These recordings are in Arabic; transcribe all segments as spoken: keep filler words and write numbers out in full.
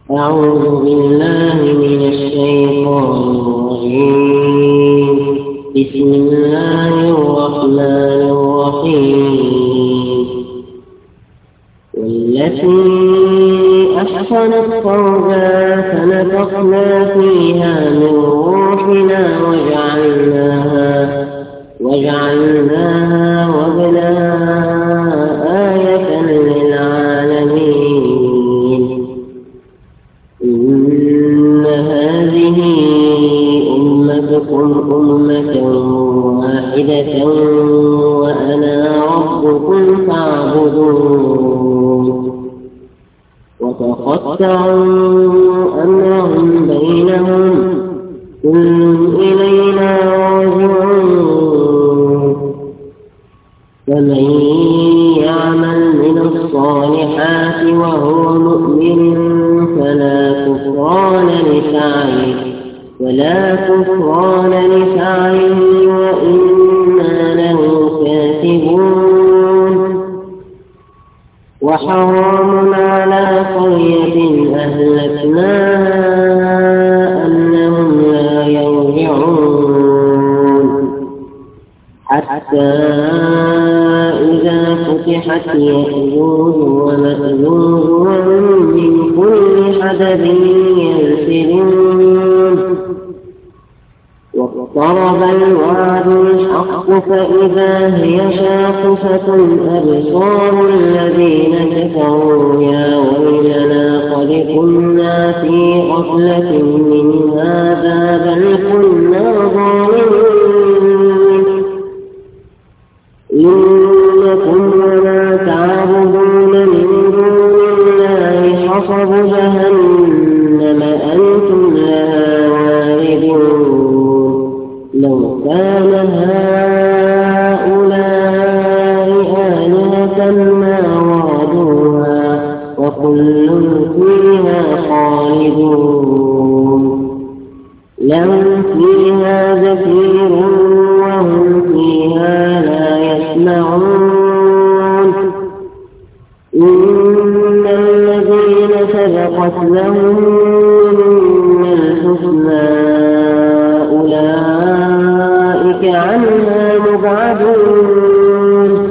أعوذ بالله من الشيطان الرجيم. بسم الله الرحمن الرحيم. والتي أحصنت فرجها فنفخنا فيها من روحنا وجعلناها وجعلناها وابنها آية للعالمين. إن هذه أمتكم أمة واحدة وأنا ربكم فاعبدون. وتقطعوا أمرهم بينهم كل إلينا راجعون. فمن يعمل من الصالحات وهو مؤمن فلا كفران لسعيه ولا كفران لسعيه وإنا له كاتبون. وحرام على قرية أهلكناها أنهم لا يرجعون حتى إذا فتحت يأجوج ومأجوج من كل حدب ينسلون. واقترب الوعد الحق فإذا هي شاخصة أبصار الذين كفروا يا ويلنا قد كنا في غفلة من هذا بل كنا ظالمين. إنكم وما تعبدون من دون الله حصب جهنم أنتم لها واردون. لو كان هؤلاء آلهة ما وردوها وكل فيها خالدون. لهم فيها زفير وهم فيها لا يسمعون. إن الذين سبقت لهم من الحسنى أولئك عنها مبعدون.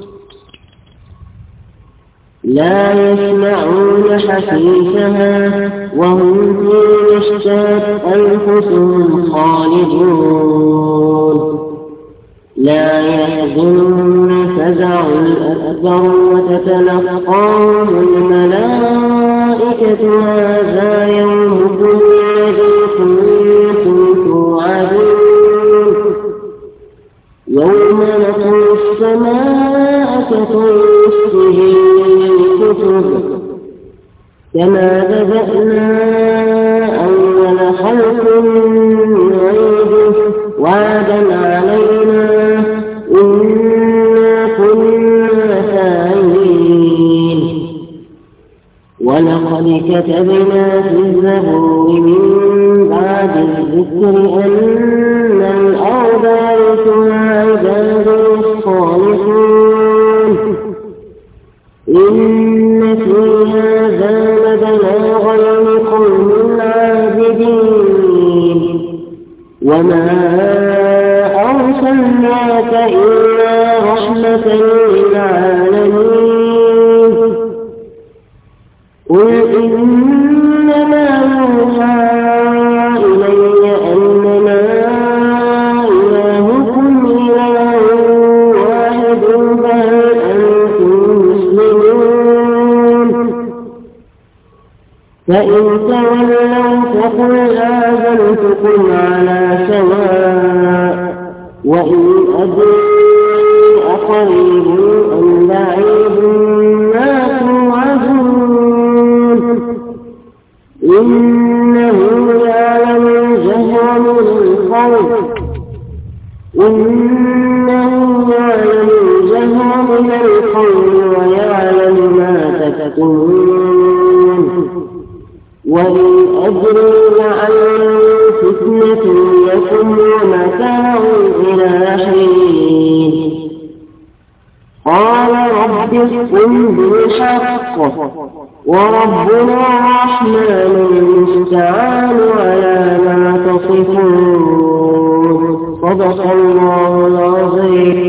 لا يسمعون حسيسها وهم في مشتات أنفسهم خالدون. لا يحزنهم الفزع الأكبر وتتلقاهم الملائكة هذا يومكم الذي كنتم توعدون. يوم نطوي السماء كطي السجل للكتب كما بدأنا أول خلق نعيده وعدا علينا إنا كنا فاعلين. ولقد كتبنا في الزبور من بعد الذكر أن الأرض يرثها عبادي الصالحون. إن في هذا لبلاغا لقوم عابدين. وما أرسلناك إلا رحمة للعالمين. قل إنما يوحى إلي أنما إلهكم إله واحد فهل أنتم مسلمون. فإن تولوا فقل آذنتكم على سواء. وإن أدري أقريب أم بعيد ما توعدون. إنه يعلم الجهر من القول إنه يعلم الجهر من القول ويعلم ما تكتمون. وإن أدري لعله فتنة لكم ومتاع إلى حين. قال رب احكم بالحق وربنا الرحمن المستعان على ما تصفون. صدق الله العظيم.